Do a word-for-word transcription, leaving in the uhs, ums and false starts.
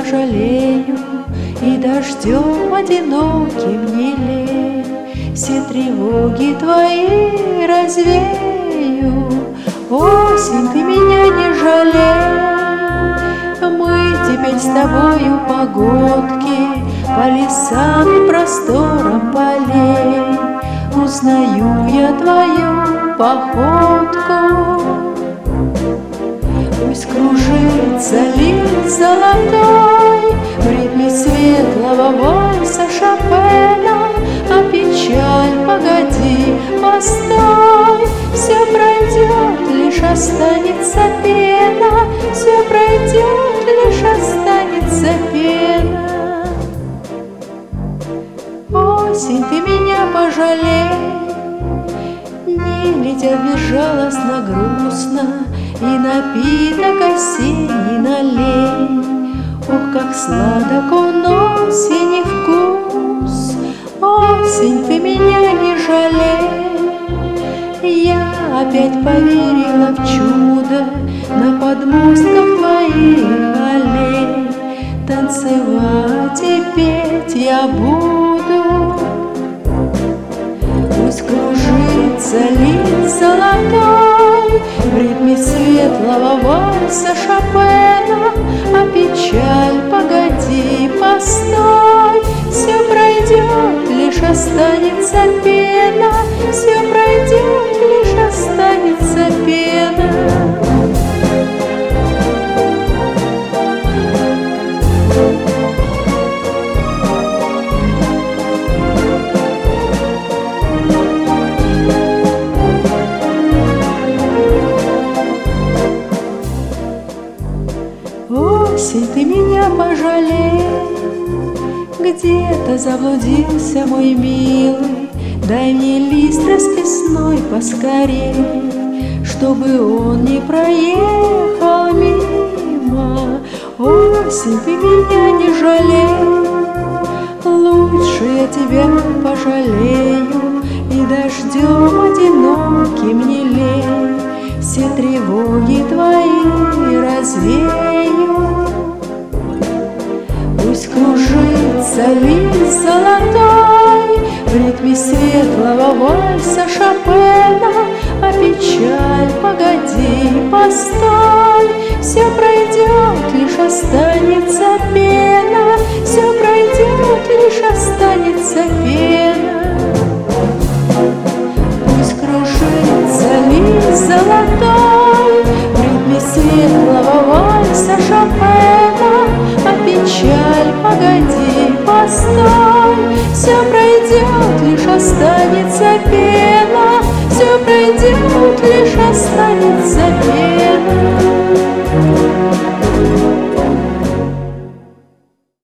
пожалею, и дождем одиноким не лей. Все тревоги твои развею. Осень, ты меня не жалей. Мы теперь с тобою погодки по лесам и просторам полей. Узнаю я твою походку. Пусть кружится лист золотой в ритме светлого вальса Шопена, а печаль, погоди, постой, все пройдет, лишь останется пена, все пройдет, лишь останется пена. Осень, ты меня пожалей, не летят безжалостно грустно, и напиток осенний налей. Ох, как сладок он осени вкус, осень, ты меня не жалей. Я опять поверила в чудо на подмостках твоих аллей. Танцевать и петь я буду. Пусть кружится лист золотой в ритме светлого вальса Шопена, а печаль, погоди, постой, все пройдет, лишь останется пена, все пройдет, лишь останется пена. Осень, ты меня пожалей, где-то заблудился мой милый, дай мне лист расписной поскорей, чтобы он не проехал мимо. Осень, ты меня не жалей, лучше я тебя пожалею, и дождем одиноким не лей. Все тревоги твои развею. Пусть кружится лист золотой в ритме светлого вальса Шопена, а печаль, погоди, постой, все пройдет, лишь останется пена, все пройдет, лишь останется пена. Пусть кружится лист золотой в ритме светлого вальса Шопена, а печаль, погоди, постой, все пройдет, лишь останется пена, все пройдет, лишь останется пена.